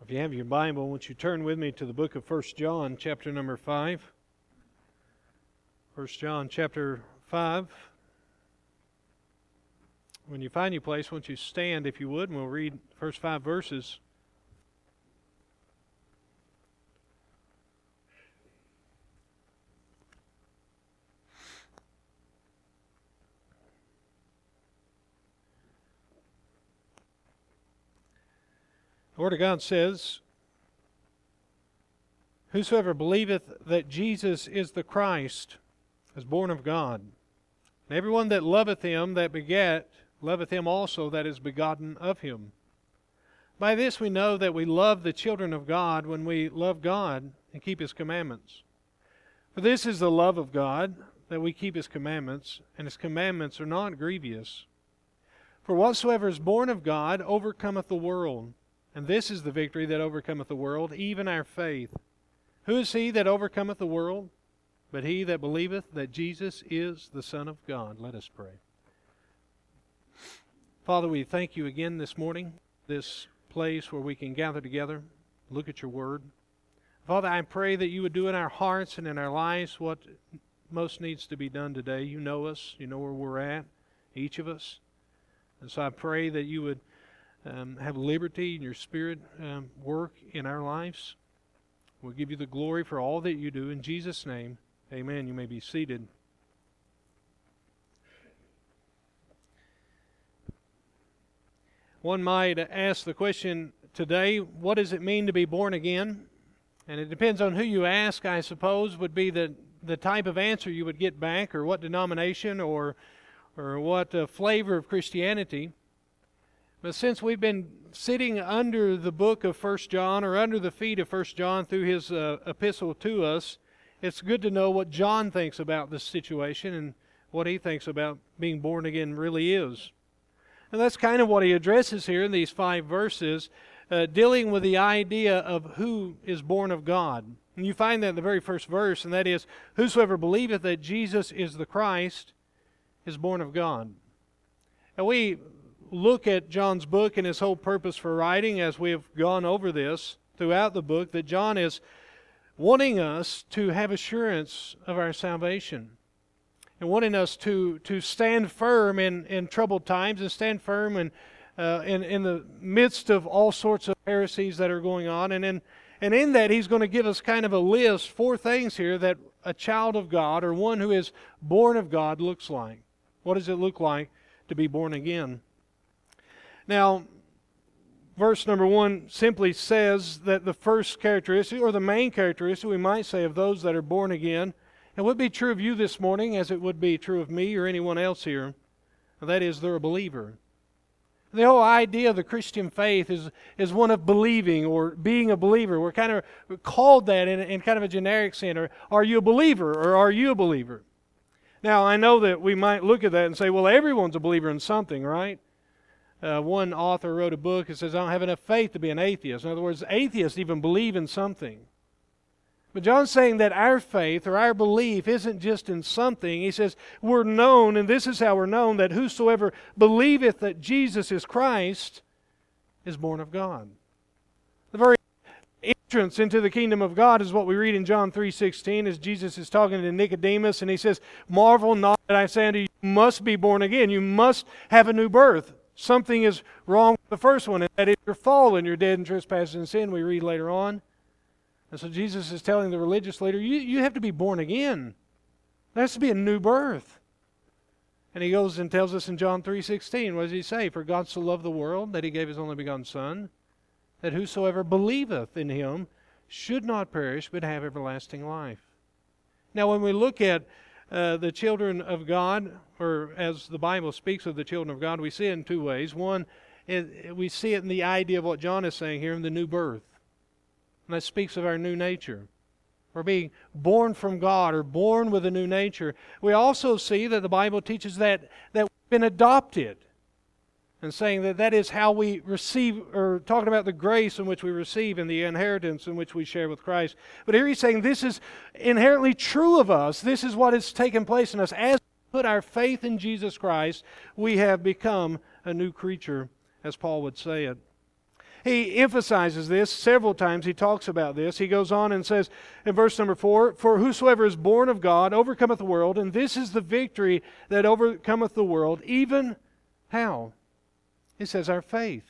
If you have your Bible, won't you turn with me to the book of 1 John, chapter number 5. 1 John, chapter 5. When you find your place, won't you stand, if you would, and we'll read the first 5 verses. The Word of God says, "Whosoever believeth that Jesus is the Christ is born of God. And everyone that loveth him that begat, loveth him also that is begotten of him. By this we know that we love the children of God, when we love God and keep His commandments. For this is the love of God, that we keep His commandments, and His commandments are not grievous. For whatsoever is born of God overcometh the world. And this is the victory that overcometh the world, even our faith. Who is he that overcometh the world? But he that believeth that Jesus is the Son of God." Let us pray. Father, we thank You again this morning, this place where we can gather together, look at Your Word. Father, I pray that You would do in our hearts and in our lives what most needs to be done today. You know us. You know where we're at, each of us. And so I pray that You would have liberty in Your Spirit work in our lives. We'll give You the glory for all that You do. In Jesus' name, amen. You may be seated. One might ask the question today, what does it mean to be born again? And it depends on who you ask, I suppose, would be the type of answer you would get back, or what denomination, or what flavor of Christianity. But since we've been sitting under the book of 1 John, or under the feet of 1 John through his epistle to us, it's good to know what John thinks about this situation and what he thinks about being born again really is. And that's kind of what he addresses here in these 5 verses, dealing with the idea of who is born of God. And you find that in the very first verse, and that is, "Whosoever believeth that Jesus is the Christ is born of God." And we look at John's book and his whole purpose for writing, as we have gone over this throughout the book, that John is wanting us to have assurance of our salvation, and wanting us to stand firm in troubled times, and stand firm in the midst of all sorts of heresies that are going on. And in that, he's going to give us kind of a list, 4 things here that a child of God, or one who is born of God, looks like. What does it look like to be born again? Now, verse number 1 simply says that the first characteristic, or the main characteristic, we might say, of those that are born again, and would be true of you this morning as it would be true of me or anyone else here, and that is, they're a believer. The whole idea of the Christian faith is one of believing, or being a believer. We're kind of called that in kind of a generic sense. Or, are you a believer, or are you a believer? Now, I know that we might look at that and say, well, everyone's a believer in something, right? One author wrote a book that says, "I don't have enough faith to be an atheist." In other words, atheists even believe in something. But John's saying that our faith, or our belief, isn't just in something. He says, we're known, and this is how we're known, that whosoever believeth that Jesus is Christ is born of God. The very entrance into the kingdom of God is what we read in John 3:16, as Jesus is talking to Nicodemus, and he says, "Marvel not that I say unto you, you must be born again." You must have a new birth. Something is wrong with the first one, and that is you're fallen, you're dead in trespasses and sin, we read later on. And so Jesus is telling the religious leader, you have to be born again. There has to be a new birth. And he goes and tells us in John 3:16, what does he say? "For God so loved the world that He gave His only begotten Son, that whosoever believeth in Him should not perish, but have everlasting life." Now, when we look at the children of God, or as the Bible speaks of the children of God, we see it in 2 ways. One, we see it in the idea of what John is saying here, in the new birth. And that speaks of our new nature. We're being born from God, or born with a new nature. We also see that the Bible teaches that we've been adopted, and saying that is how we receive, or talking about the grace in which we receive and the inheritance in which we share with Christ. But here he's saying this is inherently true of us. This is what has taken place in us. As we put our faith in Jesus Christ, we have become a new creature, as Paul would say it. he emphasizes this several times. He talks about this. He goes on and says in verse number 4, "For whosoever is born of God overcometh the world, and this is the victory that overcometh the world, even how?" He says our faith.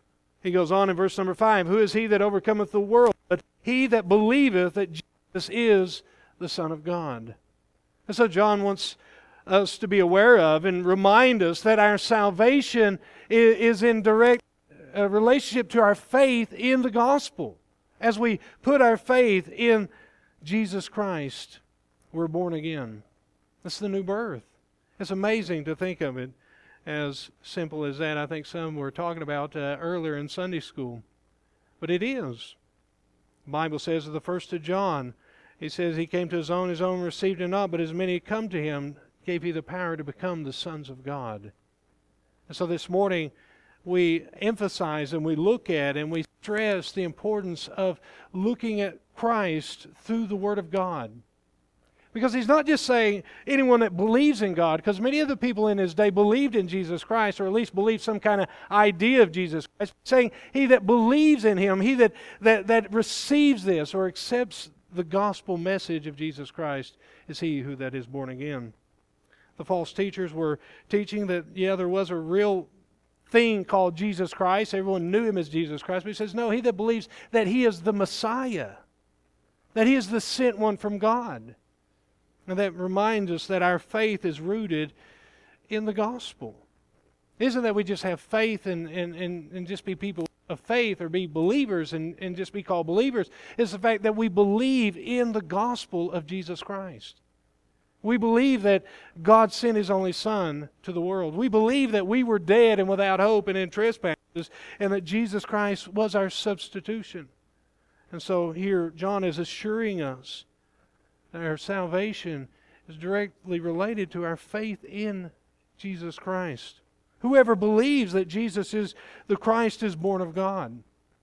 He goes on in verse number 5, "Who is he that overcometh the world? But he that believeth that Jesus is the Son of God." And so John wants us to be aware of and remind us that our salvation is in direct relationship to our faith in the gospel. As we put our faith in Jesus Christ, we're born again. That's the new birth. It's amazing to think of it as simple as that. I think some were talking about earlier in Sunday school. But it is. The Bible says in the 1st of John, he says, "He came to his own received him not, but as many come to him, gave he the power to become the sons of God." And so this morning, we emphasize and we look at and we stress the importance of looking at Christ through the Word of God. Because he's not just saying anyone that believes in God, because many of the people in his day believed in Jesus Christ, or at least believed some kind of idea of Jesus Christ. He's saying he that believes in him, he that receives this or accepts the gospel message of Jesus Christ, is he who that is born again. The false teachers were teaching that, there was a real thing called Jesus Christ. Everyone knew him as Jesus Christ. But he says, no, he that believes that he is the Messiah, that he is the sent one from God. And that reminds us that our faith is rooted in the gospel. It isn't that we just have faith and just be people of faith or be believers and just be called believers. It's the fact that we believe in the gospel of Jesus Christ. We believe that God sent His only Son to the world. We believe that we were dead and without hope and in trespasses, and that Jesus Christ was our substitution. And so here John is assuring us that our salvation is directly related to our faith in Jesus Christ. Whoever believes that Jesus is the Christ is born of God.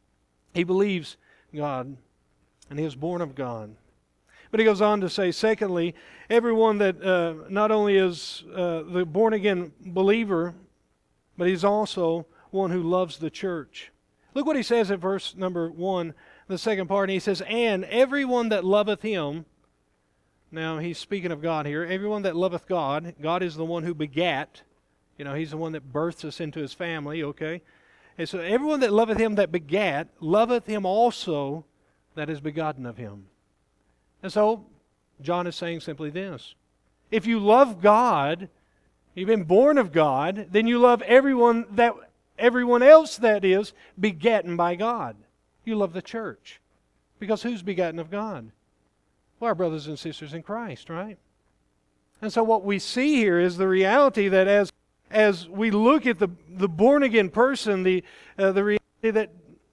He believes God, and he is born of God. But he goes on to say, secondly, everyone that not only is the born-again believer, but he's also one who loves the church. Look what he says in verse number 1, the second part. He says, "And everyone that loveth him," now he's speaking of God here, "everyone that loveth God," God is the one who begat. He's the one that births us into His family, okay? And so everyone that loveth him that begat, loveth him also that is begotten of him. And so, John is saying simply this. If you love God, you've been born of God, then you love everyone else that is begotten by God. You love the church. Because who's begotten of God? Well, our brothers and sisters in Christ, right? And so what we see here is the reality that as we look at the born-again person, the reality that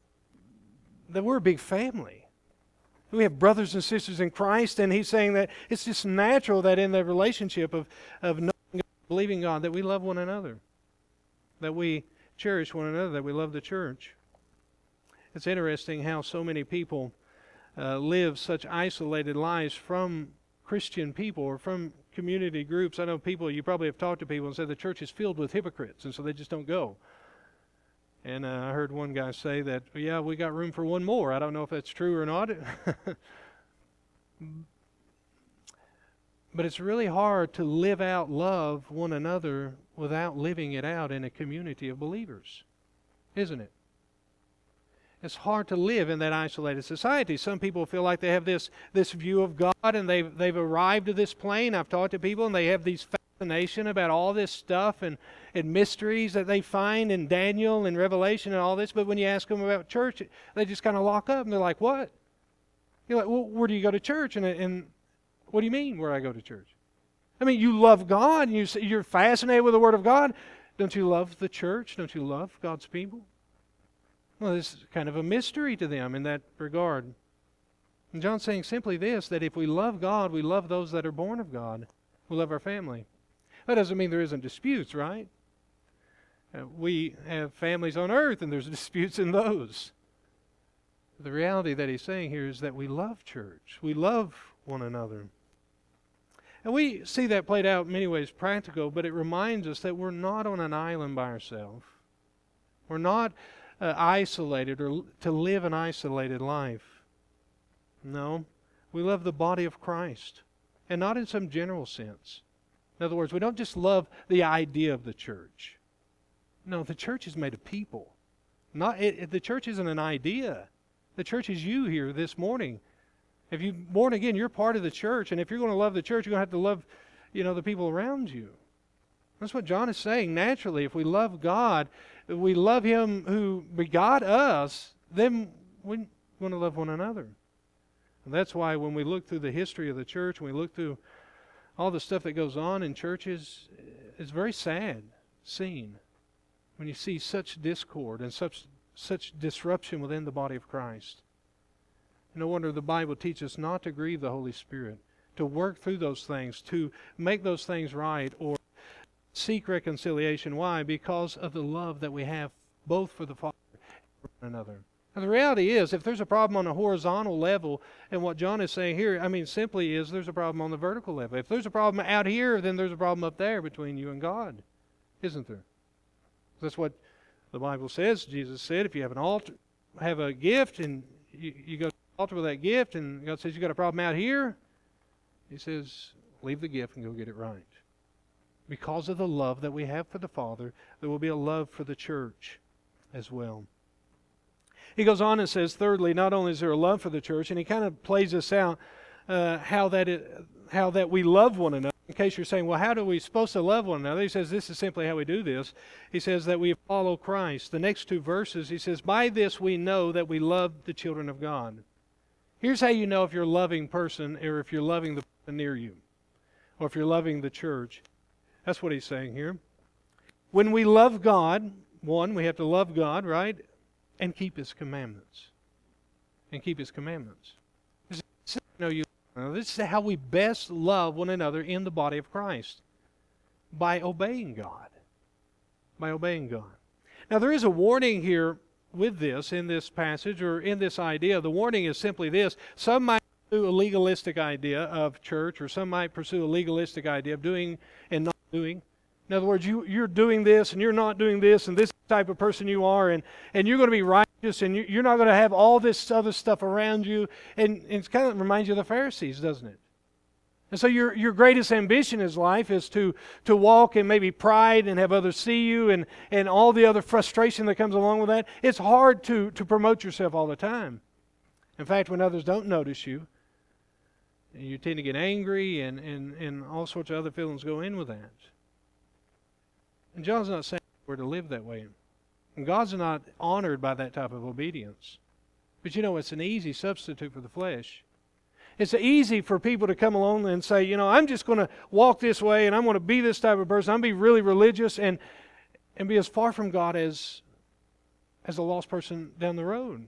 we're a big family. We have brothers and sisters in Christ, and he's saying that it's just natural that in the relationship of knowing God, believing God, that we love one another, that we cherish one another, that we love the church. It's interesting how so many people live such isolated lives from Christian people or from community groups. I know you probably have talked to people and said the church is filled with hypocrites, and so they just don't go. And I heard one guy say that, yeah, we got room for one more. I don't know if that's true or not. But it's really hard to live out love one another without living it out in a community of believers, isn't it? It's hard to live in that isolated society. Some people feel like they have this view of God, and they've arrived to this plane. I've talked to people, and they have these fascination about all this stuff and mysteries that they find in Daniel and Revelation and all this. But when you ask them about church, they just kind of lock up, and they're like, "What?" You're like, "Well, where do you go to church?" And what do you mean, where I go to church? I mean, you love God, and you're fascinated with the Word of God. Don't you love the church? Don't you love God's people? Well, this is kind of a mystery to them in that regard. And John's saying simply this, that if we love God, we love those that are born of God. We love our family. That doesn't mean there isn't disputes, right? We have families on earth, and there's disputes in those. The reality that he's saying here is that we love church. We love one another. And we see that played out in many ways practical, but it reminds us that we're not on an island by ourselves. We're not isolated or to live an isolated life. No, we love the body of Christ, and not in some general sense. In other words, we don't just love the idea of the church. No, the church is made of people. The church isn't an idea. The church is you here this morning. If you're born again, you're part of the church, and if you're going to love the church, you're going to have to love, the people around you. That's what John is saying. Naturally, if we love God, if we love Him who begot us, then we're going to love one another. And that's why when we look through the history of the church, when we look through all the stuff that goes on in churches, it's very sad scene when you see such discord and such disruption within the body of Christ. No wonder the Bible teaches us not to grieve the Holy Spirit, to work through those things, to make those things right, or seek reconciliation. Why? Because of the love that we have both for the Father and for one another. And the reality is, if there's a problem on a horizontal level, and what John is saying here, simply is there's a problem on the vertical level. If there's a problem out here, then there's a problem up there between you and God, isn't there? That's what the Bible says. Jesus said, if you have an altar, have a gift, and you go to the altar with that gift, and God says you got a problem out here, He says, leave the gift and go get it right. Because of the love that we have for the Father, there will be a love for the church as well. He goes on and says, thirdly, not only is there a love for the church, and he kind of plays this out, how that we love one another. In case you're saying, well, how are we supposed to love one another? He says, this is simply how we do this. He says that we follow Christ. The next two verses, he says, by this we know that we love the children of God. Here's how you know if you're a loving person, or if you're loving the person near you, or if you're loving the church. That's what he's saying here. When we love God, one, we have to love God, right? And keep His commandments. And keep His commandments. This is how we best love one another in the body of Christ. By obeying God. By obeying God. Now there is a warning here with this, in this passage, or in this idea. The warning is simply this. Some might pursue a legalistic idea of church, or some might pursue a legalistic idea of doing and not doing. In other words, you're doing this and you're not doing this, and this is the type of person you are, and you're going to be righteous, and you're not going to have all this other stuff around you. And it kind of reminds you of the Pharisees, doesn't it? And so your greatest ambition in life is to walk in maybe pride and have others see you, and all the other frustration that comes along with that. It's hard to promote yourself all the time. In fact, when others don't notice you, you tend to get angry, and all sorts of other feelings go in with that. And John's not saying we're to live that way. And God's not honored by that type of obedience. But it's an easy substitute for the flesh. It's easy for people to come along and say, I'm just going to walk this way, and I'm going to be this type of person. I'm going to be really religious and be as far from God as a lost person down the road.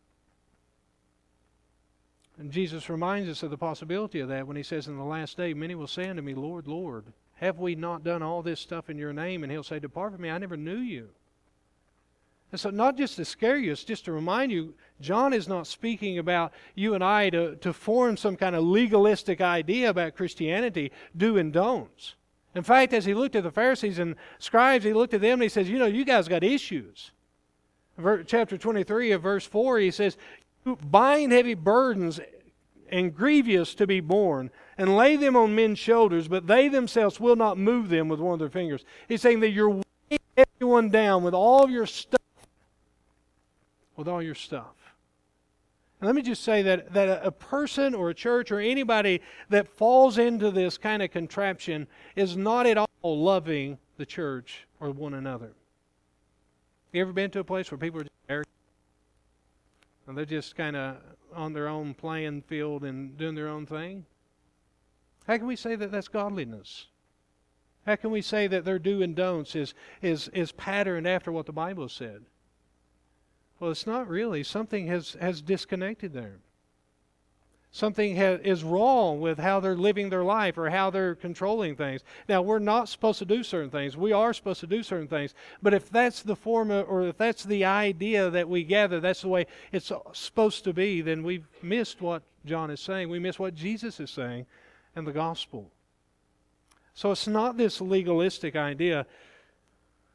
And Jesus reminds us of the possibility of that when He says, in the last day, many will say unto me, Lord, Lord, have we not done all this stuff in your name? And He'll say, depart from me, I never knew you. And so not just to scare you, it's just to remind you, John is not speaking about you and I to form some kind of legalistic idea about Christianity, do and don'ts. In fact, as He looked at the Pharisees and scribes, He looked at them and He says, you guys got issues. Chapter 23 of verse 4, He says, you bind heavy burdens and grievous to be borne, and lay them on men's shoulders, but they themselves will not move them with one of their fingers. He's saying that you're weighing everyone down with all of your stuff. With all your stuff. And let me just say that a person or a church or anybody that falls into this kind of contraption is not at all loving the church or one another. You ever been to a place where people are just arrogant? And they're just kind of on their own playing field and doing their own thing? How can we say that that's godliness? How can we say that their do and don'ts is patterned after what the Bible said? Well, it's not really. Something has disconnected there. Something is wrong with how they're living their life or how they're controlling things. Now, we're not supposed to do certain things. We are supposed to do certain things. But if that's the form or if that's the idea that we gather, that's the way it's supposed to be, then we've missed what John is saying. We miss what Jesus is saying in the gospel. So it's not this legalistic idea.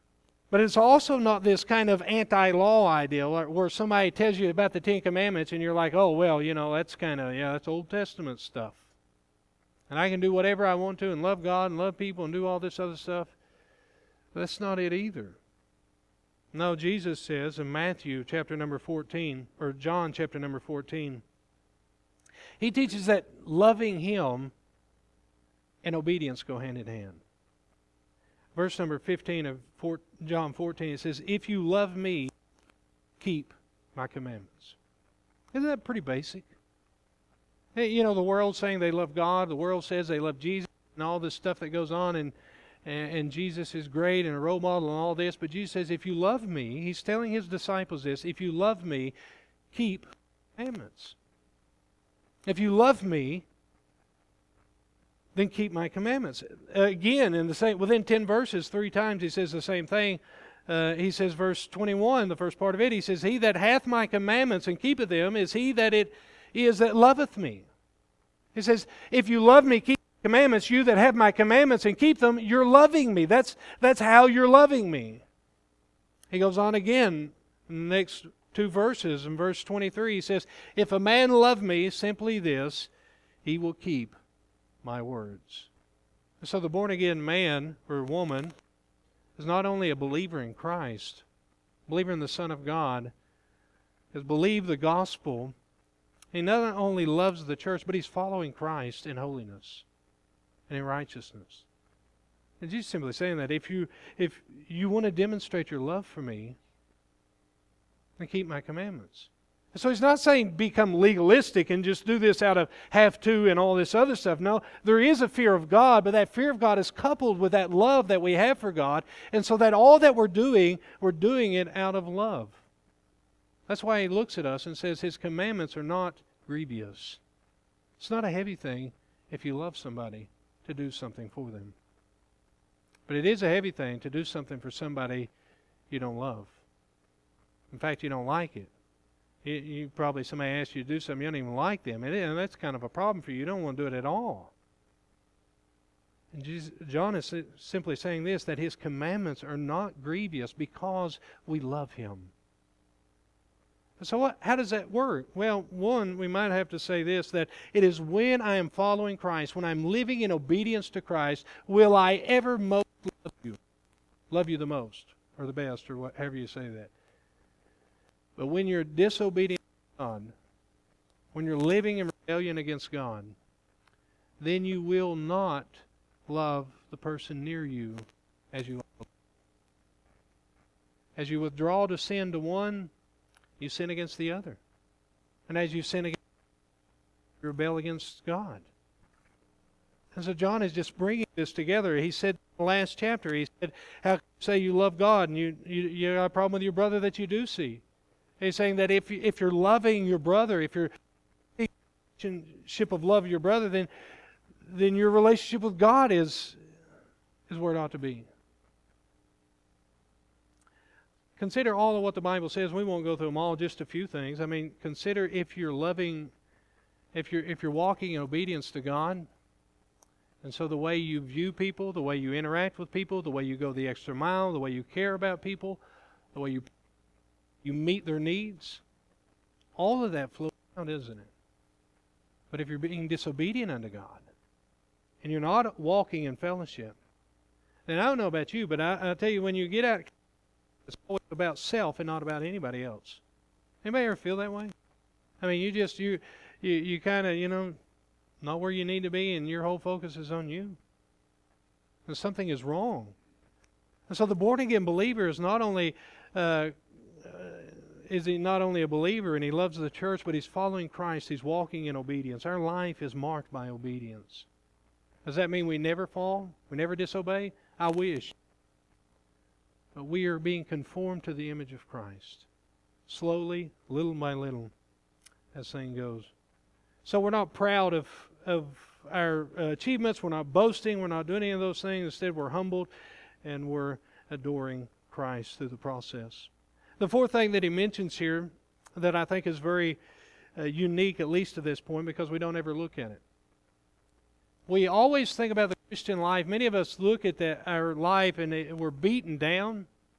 But it's also not this kind of anti-law idea where somebody tells you about the Ten Commandments and you're like, oh, well, that's that's Old Testament stuff. And I can do whatever I want to and love God and love people and do all this other stuff. But that's not it either. No, Jesus says in Matthew chapter number 14, or John chapter number 14, He teaches that loving Him and obedience go hand in hand. Verse number 15 of John 14, it says, if you love me, keep my commandments. Isn't that pretty basic? Hey, the world's saying they love God. The world says they love Jesus and all this stuff that goes on. And Jesus is great and a role model and all this. But Jesus says, if you love me, He's telling His disciples this, if you love me, keep commandments. If you love me, then keep my commandments. Again, within 10 verses, 3 times He says the same thing. He says, verse 21, the first part of it, He says, he that hath my commandments and keepeth them is he that it is that loveth me. He says, if you love me, keep my commandments. You that have my commandments and keep them, you're loving me. That's how you're loving me. He goes on again in the next 2 verses. In verse 23, he says, if a man love me, simply this, he will keep my words. So the born-again man or woman is not only a believer in Christ, a believer in the Son of God, has believed the gospel. He not only loves the church, but he's following Christ in holiness and in righteousness. And Jesus simply saying that if you want to demonstrate your love for me, then keep my commandments. So He's not saying become legalistic and just do this out of have to and all this other stuff. No, there is a fear of God, but that fear of God is coupled with that love that we have for God. And so that all that we're doing it out of love. That's why He looks at us and says His commandments are not grievous. It's not a heavy thing if you love somebody to do something for them. But it is a heavy thing to do something for somebody you don't love. In fact, you don't like it. You probably, somebody asks you to do something, you don't even like them. And that's kind of a problem for you. You don't want to do it at all. And John is simply saying this, that His commandments are not grievous because we love Him. So how does that work? Well, one, we might have to say this, that it is when I am following Christ, when I'm living in obedience to Christ, will I ever most love you. Love you the most, or the best, or however you say that. But when you're disobedient to God, when you're living in rebellion against God, then you will not love the person near you as you love. As you withdraw to sin to one, you sin against the other. And as you sin against, you rebel against God. And so John is just bringing this together. He said in the last chapter, he said, how can you say you love God and you got a problem with your brother that you do see? He's saying that if you're loving your brother, if you're in a relationship of love of your brother, then your relationship with God is where it ought to be. Consider all of what the Bible says. We won't go through them all, just a few things. I mean, consider if you're loving, if you're walking in obedience to God, and so the way you view people, the way you interact with people, the way you go the extra mile, the way you care about people, the way you meet their needs, all of that flows out, isn't it? But if you're being disobedient unto God, and you're not walking in fellowship, then I don't know about you, but I tell you, when you get out, it's always about self and not about anybody else. Anybody ever feel that way? I mean, you kind of, not where you need to be, and your whole focus is on you. And something is wrong. And so the born-again believer is not only is he not only a believer and he loves the church, but he's following Christ. He's walking in obedience. Our life is marked by obedience. Does that mean we never fall? We never disobey? I wish. But we are being conformed to the image of Christ. Slowly, little by little, as saying goes. So we're not proud of our achievements. We're not boasting. We're not doing any of those things. Instead, we're humbled and we're adoring Christ through the process. The fourth thing that he mentions here that I think is very unique, at least to this point, because we don't ever look at it. We always think about the Christian life. Many of us look at our life and we're beaten down.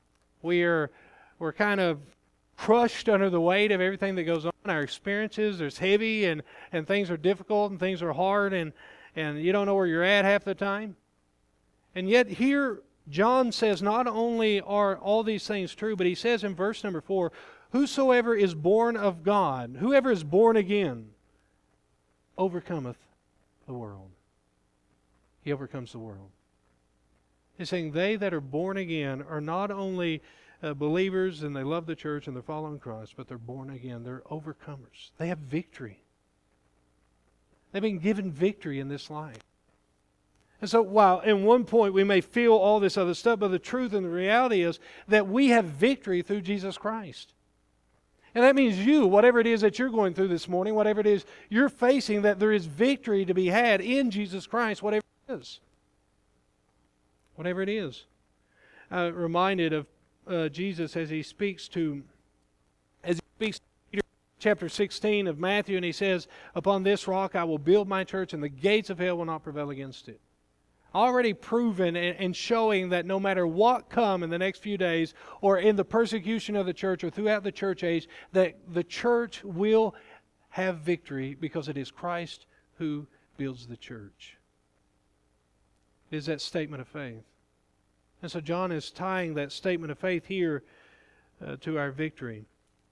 We're kind of crushed under the weight of everything that goes on. Our experiences, it's heavy, and things are difficult, and things are hard, and you don't know where you're at half the time. And yet here, John says not only are all these things true, but he says in verse number 4, whosoever is born of God, whoever is born again, overcometh the world. He overcomes the world. He's saying they that are born again are not only believers and they love the church and they're following Christ, but they're born again. They're overcomers. They have victory. They've been given victory in this life. And so while at one point we may feel all this other stuff, but the truth and the reality is that we have victory through Jesus Christ. And that means you, whatever it is that you're going through this morning, whatever it is you're facing, that there is victory to be had in Jesus Christ, whatever it is. Whatever it is. Reminded of Jesus as he speaks to Peter, chapter 16 of Matthew, and he says, upon this rock I will build my church, and the gates of hell will not prevail against it. Already proven and showing that no matter what come in the next few days, or in the persecution of the church, or throughout the church age, that the church will have victory because it is Christ who builds the church. It is that statement of faith. And so John is tying that statement of faith here to our victory.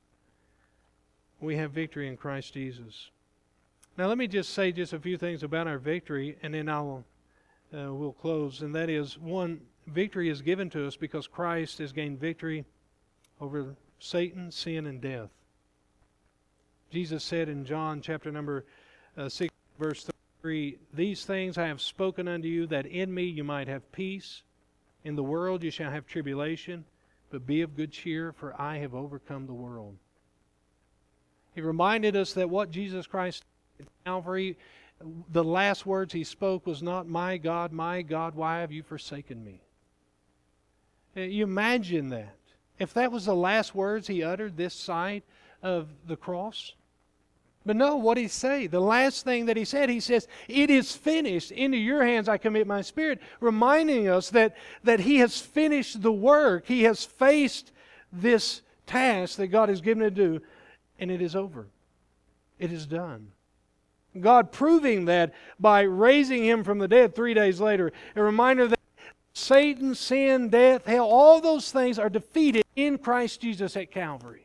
We have victory in Christ Jesus. Now let me just say just a few things about our victory, and then we'll close. And that is, one, victory is given to us because Christ has gained victory over Satan, sin, and death. Jesus said in John chapter number 6, verse 33, these things I have spoken unto you, that in me you might have peace. In the world you shall have tribulation, but be of good cheer, for I have overcome the world. He reminded us that what Jesus Christ did at Calvary, the last words he spoke was not, my God, why have you forsaken me? You imagine that. If that was the last words he uttered this side of the cross. But no, what did he say? The last thing that he says, it is finished. Into your hands I commit my spirit. Reminding us that he has finished the work. He has faced this task that God has given him to do. And it is over. It is done. God proving that by raising him from the dead 3 days later. A reminder that Satan, sin, death, hell, all those things are defeated in Christ Jesus at Calvary.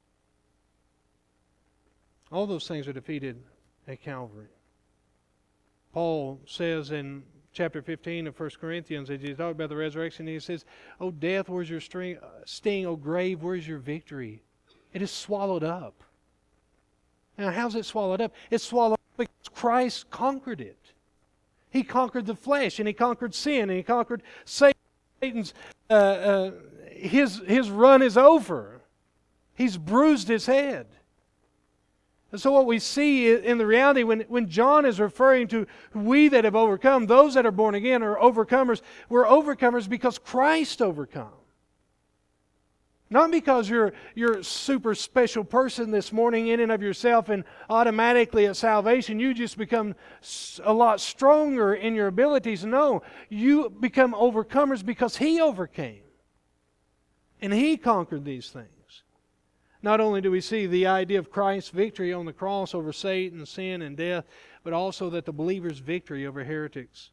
All those things are defeated at Calvary. Paul says in chapter 15 of 1 Corinthians, as he talks about the resurrection, he says, "O death, where's your sting? O grave, where's your victory?" It is swallowed up. Now, how's it swallowed up? It's swallowed up because Christ conquered it. He conquered the flesh, and He conquered sin, and He conquered Satan. Satan's his run is over. He's bruised his head. And so what we see in the reality, when John is referring to we that have overcome, those that are born again are overcomers. We're overcomers because Christ overcome. Not because you're a super special person this morning in and of yourself, and automatically at salvation you just become a lot stronger in your abilities. No, you become overcomers because He overcame. And He conquered these things. Not only do we see the idea of Christ's victory on the cross over Satan, sin, and death, but also that the believer's victory over heretics.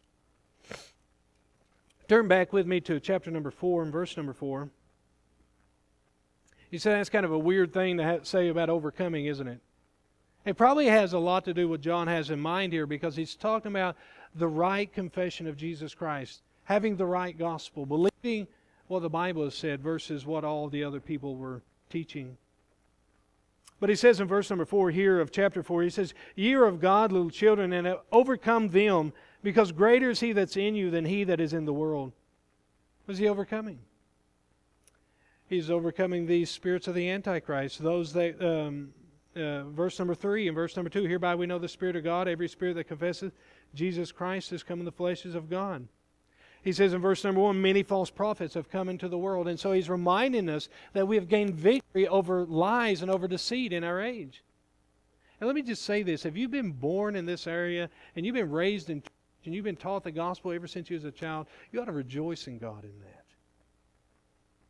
Turn back with me to chapter number 4 and verse number 4. You say that's kind of a weird thing to say about overcoming, isn't it? It probably has a lot to do with what John has in mind here, because he's talking about the right confession of Jesus Christ, having the right gospel, believing what the Bible has said versus what all the other people were teaching. But he says in verse number 4 here of chapter 4, he says, "Ye are of God, little children, and have overcome them, because greater is He that's in you than he that is in the world." What is he overcoming? He's overcoming these spirits of the Antichrist. Those that, verse number 3 and verse number 2, "Hereby we know the Spirit of God, every spirit that confesseth Jesus Christ is come in the flesh is of God." He says in verse number 1, "Many false prophets have come into the world." And so he's reminding us that we have gained victory over lies and over deceit in our age. And let me just say this. If you've been born in this area and you've been raised in church and you've been taught the gospel ever since you was a child, you ought to rejoice in God in that.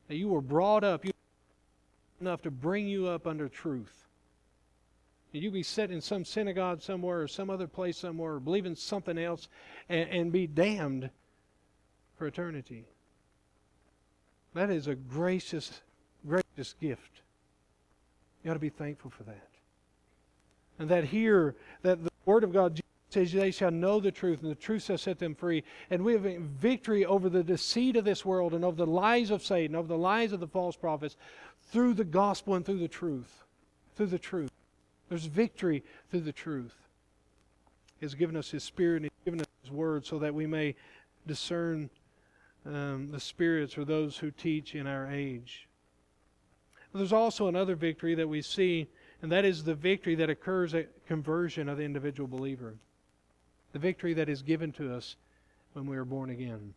that you were brought up enough to bring you up under truth. And you be set in some synagogue somewhere or some other place somewhere or believe in something else and be damned for eternity. That is a gracious, gracious gift. You ought to be thankful for that. And that here, that the Word of God says they shall know the truth, and the truth shall set them free. And we have victory over the deceit of this world and over the lies of Satan, over the lies of the false prophets, through the gospel and through the truth. Through the truth. There's victory through the truth. He has given us His Spirit and He's given us His Word so that we may discern the spirits or those who teach in our age. But there's also another victory that we see, and that is the victory that occurs at conversion of the individual believer. The victory that is given to us when we are born again.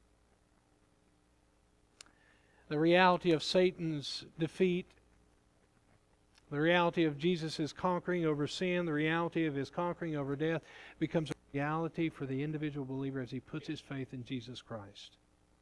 The reality of Satan's defeat, the reality of Jesus' conquering over sin, the reality of His conquering over death becomes a reality for the individual believer as he puts his faith in Jesus Christ.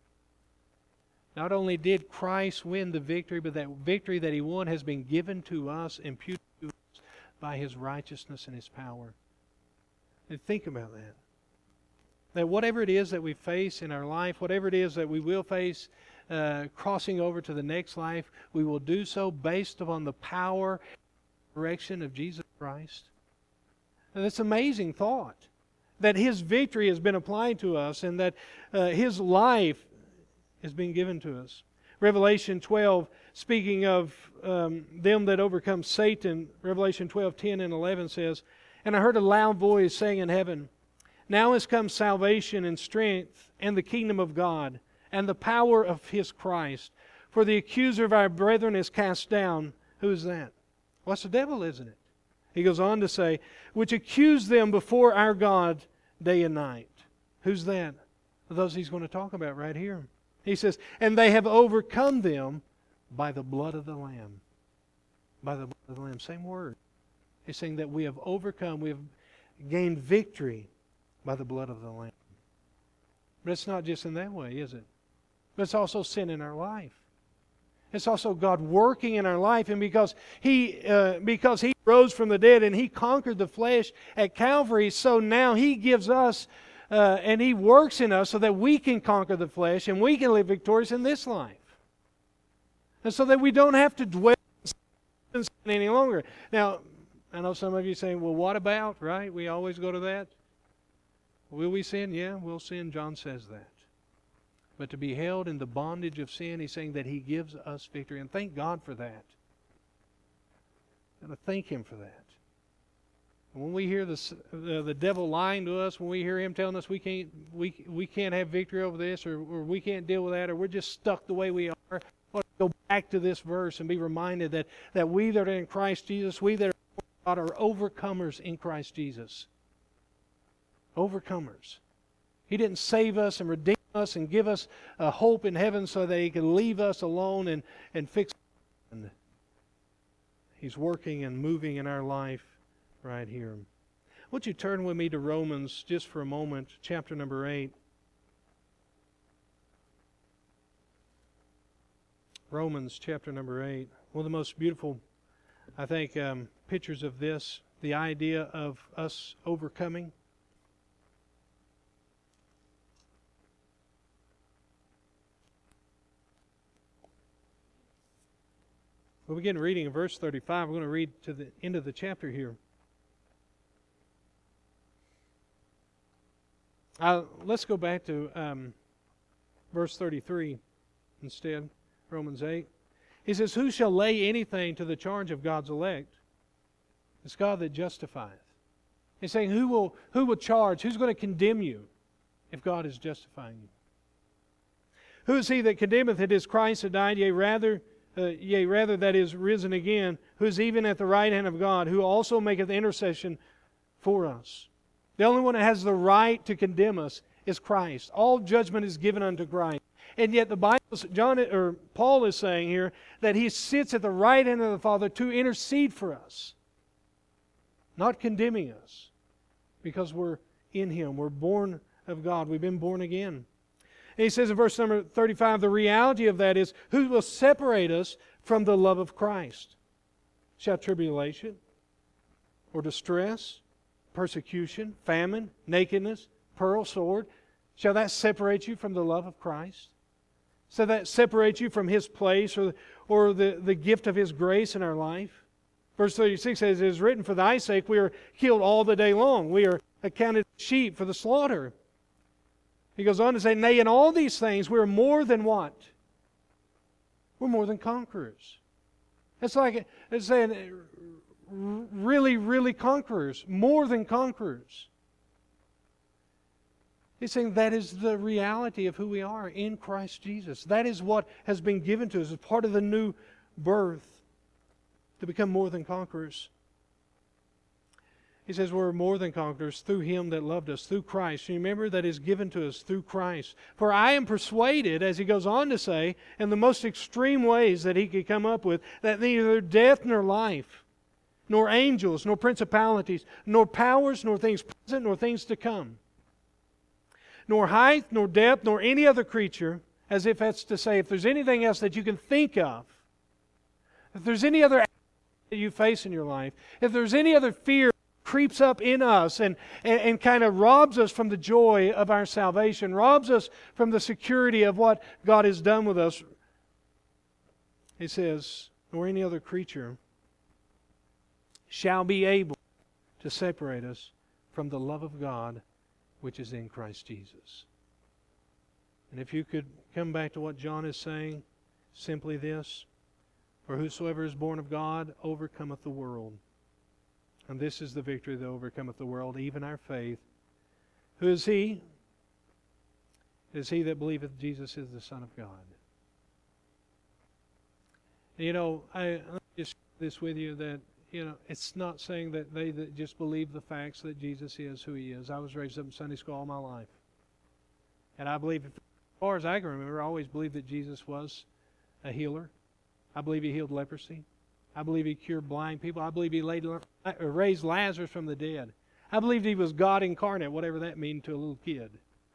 Not only did Christ win the victory, but that victory that He won has been given to us, imputed to us by His righteousness and His power. And think about that. That whatever it is that we face in our life, whatever it is that we will face crossing over to the next life, we will do so based upon the power and direction of Jesus Christ. And it's an amazing thought that His victory has been applied to us and that His life has been given to us. Revelation 12, speaking of them that overcome Satan, Revelation 12, 10 and 11 says, "And I heard a loud voice saying in heaven, Now has come salvation and strength and the kingdom of God and the power of His Christ. For the accuser of our brethren is cast down." Who is that? Well, it's the devil, isn't it? He goes on to say, "which accuse them before our God day and night." Who's that? Those He's going to talk about right here. He says, "And they have overcome them by the blood of the Lamb." By the blood of the Lamb. Same word. He's saying that we have overcome, we have gained victory by the blood of the Lamb. But it's not just in that way, is it? But it's also sin in our life. It's also God working in our life. And because He rose from the dead and He conquered the flesh at Calvary, so now He gives us and He works in us so that we can conquer the flesh and we can live victorious in this life. And so that we don't have to dwell in sin any longer. Now, I know some of you saying, well, what about, right? We always go to that. Will we sin? Yeah, we'll sin. John says that. But to be held in the bondage of sin, He's saying that He gives us victory. And thank God for that. And I thank Him for that. When we hear the devil lying to us, when we hear him telling us we can't have victory over this, or we can't deal with that, or we're just stuck the way we are, let's go back to this verse and be reminded that we that are in Christ Jesus, we that are God, are overcomers in Christ Jesus. Overcomers. He didn't save us and redeem us and give us a hope in heaven so that He could leave us alone and fix it. He's working and moving in our life right here. Would you turn with me to Romans just for a moment, chapter number 8. Romans chapter number 8. One of the most beautiful, I think, pictures of this, the idea of us overcoming. We'll begin reading in verse 35. We're going to read to the end of the chapter here. Let's go back to verse 33 instead, Romans 8. He says, "Who shall lay anything to the charge of God's elect? It's God that justifieth." He's saying, who will charge? Who's going to condemn you if God is justifying you? "Who is he that condemneth? It is Christ that died, yea, rather that is risen again, who is even at the right hand of God, who also maketh intercession for us." The only one that has the right to condemn us is Christ. All judgment is given unto Christ. And yet the Bible, Paul is saying here that He sits at the right hand of the Father to intercede for us. Not condemning us. Because we're in Him. We're born of God. We've been born again. And he says in verse number 35, the reality of that is, who will separate us from the love of Christ? Shall tribulation, or distress, persecution, famine, nakedness, peril, sword, shall that separate you from the love of Christ? So that separates you from His place or the gift of His grace in our life? Verse 36 says, it is written, for thy sake we are killed all the day long. We are accounted sheep for the slaughter. He goes on to say, nay, in all these things we are more than what? We're more than conquerors. It's like it's saying, really, really conquerors, more than conquerors. He's saying that is the reality of who we are in Christ Jesus. That is what has been given to us as part of the new birth, to become more than conquerors. He says we're more than conquerors through Him that loved us, through Christ. You remember that is given to us through Christ. For I am persuaded, as he goes on to say, in the most extreme ways that he could come up with, that neither death nor life, nor angels, nor principalities, nor powers, nor things present, nor things to come, nor height, nor depth, nor any other creature, as if that's to say, if there's anything else that you can think of, if there's any other that you face in your life, if there's any other fear creeps up in us and kind of robs us from the joy of our salvation, robs us from the security of what God has done with us, he says, nor any other creature shall be able to separate us from the love of God which is in Christ Jesus. And if you could come back to what John is saying, simply this, for whosoever is born of God overcometh the world. And this is the victory that overcometh the world, even our faith. Who is He? It is he that believeth Jesus is the Son of God. And let me just share this with you, that it's not saying that they that just believe the facts that Jesus is who He is. I was raised up in Sunday school all my life. And I believe, as far as I can remember, I always believed that Jesus was a healer. I believe He healed leprosy. I believe He cured blind people. I believe He raised Lazarus from the dead. I believed He was God incarnate, whatever that means to a little kid.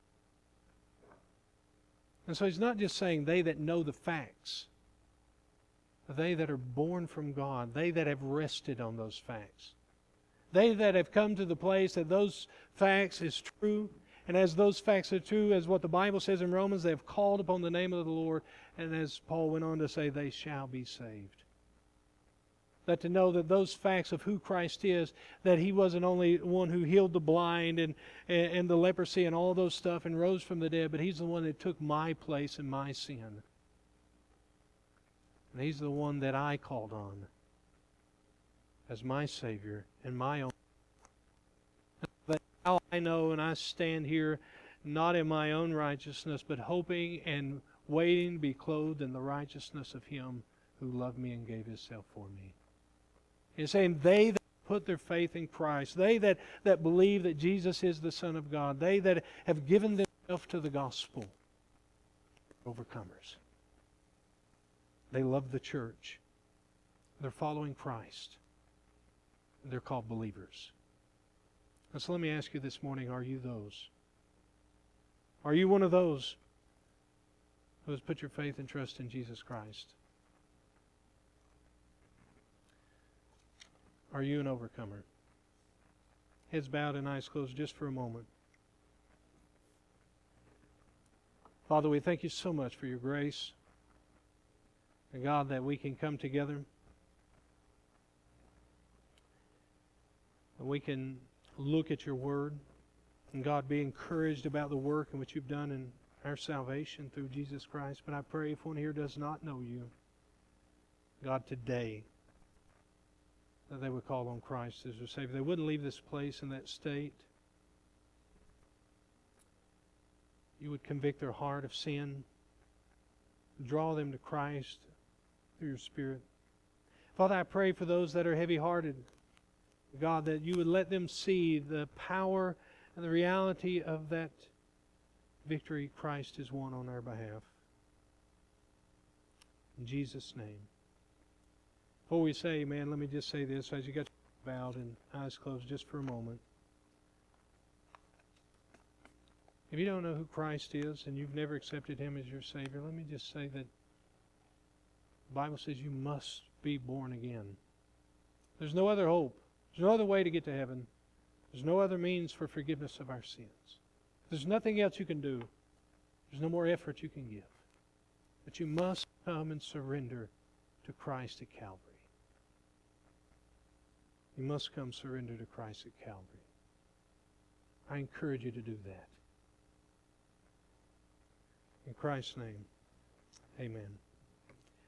And so He's not just saying they that know the facts, but they that are born from God, they that have rested on those facts. They that have come to the place that those facts is true, and as those facts are true, as what the Bible says in Romans, they have called upon the name of the Lord, and as Paul went on to say, they shall be saved. That to know that those facts of who Christ is, that He wasn't only one who healed the blind and the leprosy and all those stuff and rose from the dead, but He's the one that took my place and my sin. And He's the one that I called on as my Savior and my own. That how I know, and I stand here not in my own righteousness, but hoping and waiting to be clothed in the righteousness of Him who loved me and gave Himself for me. He's saying they that put their faith in Christ, they that believe that Jesus is the Son of God, they that have given themselves to the gospel, overcomers. They love the church. They're following Christ. They're called believers. And so let me ask you this morning, are you those? Are you one of those who has put your faith and trust in Jesus Christ? Are you an overcomer? Heads bowed and eyes closed just for a moment. Father, we thank You so much for Your grace. And God, that we can come together and we can look at Your Word, and God, be encouraged about the work in which You've done in our salvation through Jesus Christ. But I pray if one here does not know You, God, today, that they would call on Christ as their Savior. They wouldn't leave this place in that state. You would convict their heart of sin, draw them to Christ through Your Spirit. Father, I pray for those that are heavy-hearted, God, that You would let them see the power and the reality of that victory Christ has won on our behalf. In Jesus' name. Before we say amen, let me just say this as you got your bowed and eyes closed just for a moment. If you don't know who Christ is and you've never accepted Him as your Savior, let me just say that the Bible says you must be born again. There's no other hope. There's no other way to get to heaven. There's no other means for forgiveness of our sins. There's nothing else you can do. There's no more effort you can give. But you must come and surrender to Christ at Calvary. You must come surrender to Christ at Calvary. I encourage you to do that. In Christ's name, amen.